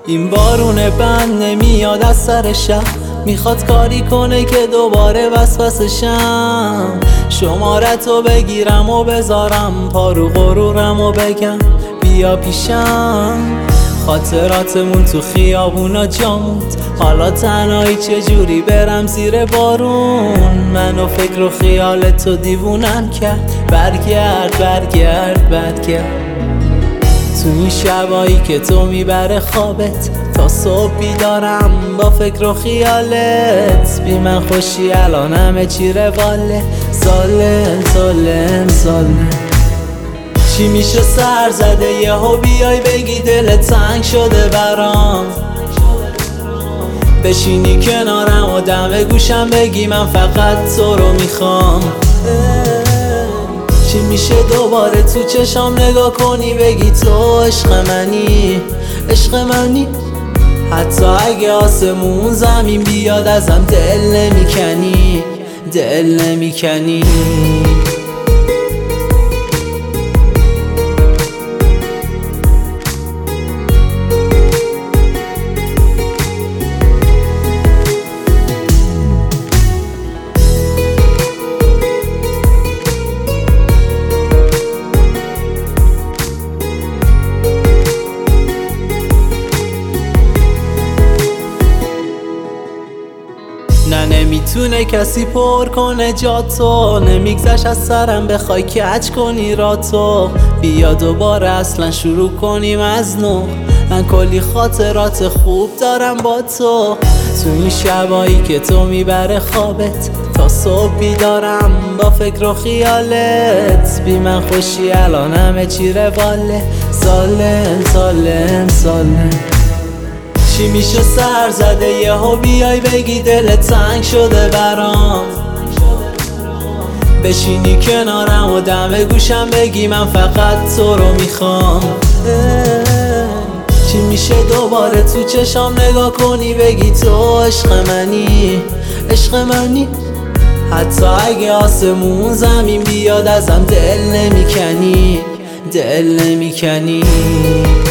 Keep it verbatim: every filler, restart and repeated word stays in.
این بارون بند نمیاد از سر شب، میخواد کاری کنه که دوباره وسوسشم. شمارتو بگیرم و بذارم پارو غرورم و بگم بیا پیشم. خاطراتمون تو خیابونا جامود، حالا تنهایی چجوری برم زیر بارون. منو فکر و خیال تو دیوونم کرد، برگرد برگرد برگرد. تو این شبایی که تو میبره خوابت، تا صبح بیدارم با فکر و خیالت. بی من خوشی الان همه چی رواله، سالم سالم سالم. چی میشه سر زده یهو بیای بگی دلت تنگ شده برام، بشینی کنارم و دم گوشم بگی من فقط تو رو میخوام. چی میشه دوباره تو چشام نگاه کنی بگی تو عشق منی عشق منی. حتی اگه آسمون زمین بیاد ازم دل نمیکنی دل نمیکنی. نه نمیتونه کسی پر کنه جا تو، نمیگذشت از سرم بخوای کج کنی را تو. بیا دوباره اصلا شروع کنیم از نو، من کلی خاطرات خوب دارم با تو. تو این شبایی که تو میبره خوابت، تا صبح بیدارم با فکر و خیالت. بی من خوشی الان همه چی رواله، سالم سالم سالم. چی میشه سر زده یهو بیای بگی دلت تنگ شده برام، بشینی کنارم و دم گوشم بگی من فقط تو رو میخوام. چی میشه دوباره تو چشام نگاه کنی بگی تو عشق منی عشق منی. حتی اگه آسمون زمین بیاد ازم دل نمیکنی دل نمیکنی.